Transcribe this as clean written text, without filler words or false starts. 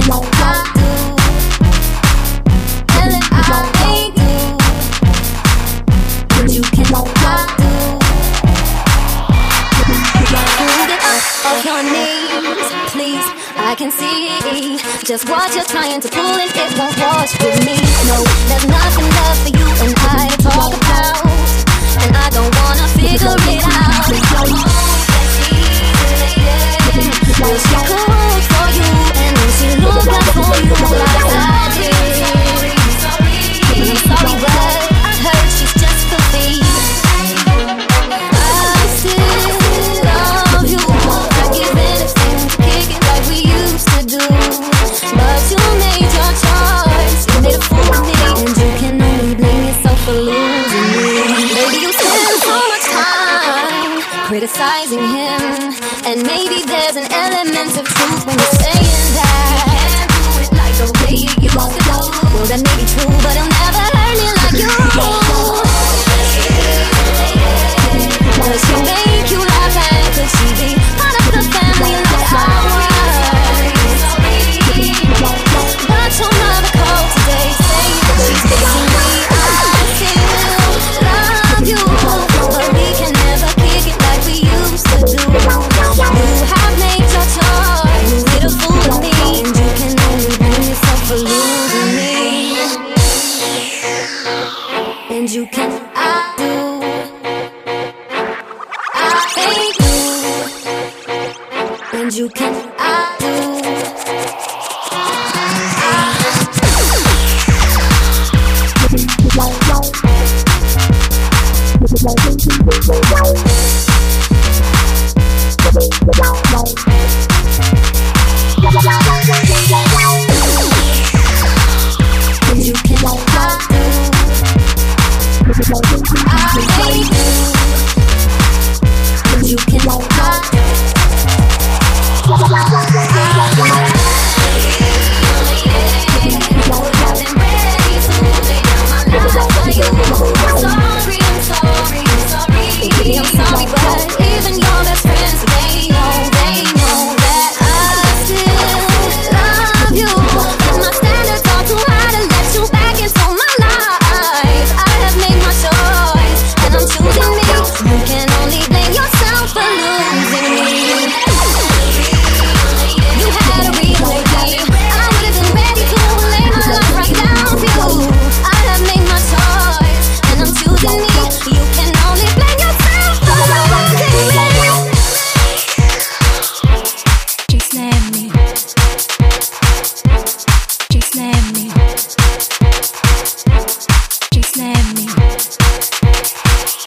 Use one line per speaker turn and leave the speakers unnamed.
I can see just what you're trying to pull and it won't wash with me. No, there's nothing left for you and I to talk about, and I don't wanna figure it out. Will she cook for you and will she look out for you like I did? I'm sorry, but I heard she's just filthy. I still love you. I give anything to kick it like we used to do, but you made your choice. You made a fool of me, and you can only blame yourself for losing me. Baby, you spend so much time criticizing him, and maybe there's an element of truth when you're saying that you can't do it like the way you used to do. Well, that may be true, but it'll never hurt me like you. Does she make you laugh, and could she be part of the family like ours? But your mother called today saying that she's fixing me. I still love you, but we can never kick it like we used to do. You have made your choice, you made a fool of me, and you can only blame yourself for losing me. And you can, I do, I hate you. And you can, I do. And you can, I do. I hate you. And you can, I do.